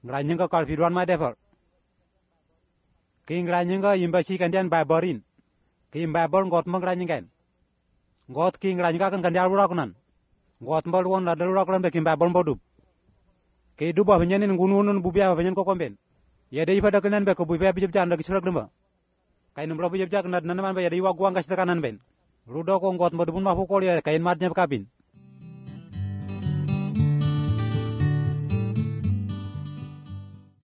Ngranyeng ka kalfiruan ma devil. Ki ngranyeng ka imbashi kandian baborin. Ki babor ngot mo ngranyeng kan. Ngot ki ngranyeng ka kan kandian uraknan. Ngot mbal won la uraknan be ki babor mbodub. Ki duba penyenin ngununun bubia penyen ko komben. Yade ifa dakanan be ko bubia bijib jan dak surak damba. Kain nombro bijib jak nad nanaman be yade iwa guang kas tekanan ben. Rudo ko ngot mbodubun ma fukol ya kain matnya kabin.